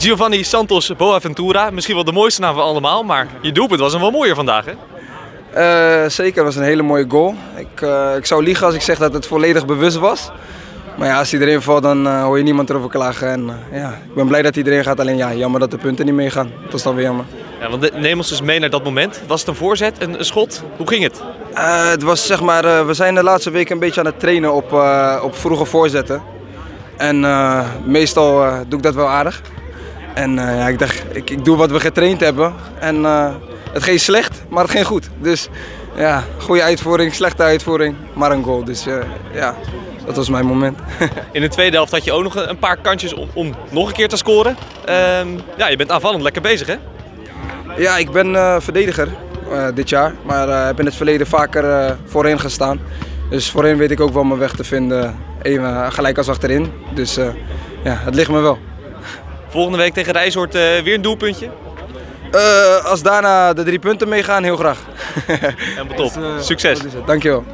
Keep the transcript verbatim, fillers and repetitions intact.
Giovanni Santos Boaventura, misschien wel de mooiste naam van allemaal, maar je doelpunt was hem wel mooier vandaag, hè? Uh, zeker, het was een hele mooie goal. Ik, uh, ik zou liegen als ik zeg dat het volledig bewust was. Maar ja, als hij erin valt, dan uh, hoor je niemand erover klagen. En, uh, ja, ik ben blij dat hij erin gaat, alleen ja, jammer dat de punten niet meegaan. Dat is dan weer jammer. Ja, want neem ons dus mee naar dat moment. Was het een voorzet, een, een schot? Hoe ging het? Uh, het was, zeg maar, uh, we zijn de laatste weken een beetje aan het trainen op, uh, op vroege voorzetten. En uh, meestal uh, doe ik dat wel aardig. En uh, ja, ik dacht, ik, ik doe wat we getraind hebben. En uh, het ging slecht, maar het ging goed. Dus ja, goede uitvoering, slechte uitvoering, maar een goal. Dus uh, ja, dat was mijn moment. In de tweede helft had je ook nog een paar kansjes om, om nog een keer te scoren. Uh, ja, je bent aanvallend lekker bezig, hè? Ja, ik ben uh, verdediger uh, dit jaar, maar uh, heb in het verleden vaker uh, voorin gestaan. Dus voorin weet ik ook wel mijn weg te vinden, even uh, gelijk als achterin. Dus uh, ja, het ligt me wel. Volgende week tegen Rijshoort uh, weer een doelpuntje? Uh, als daarna de drie punten meegaan, heel graag. Helemaal top. Succes. Dankjewel.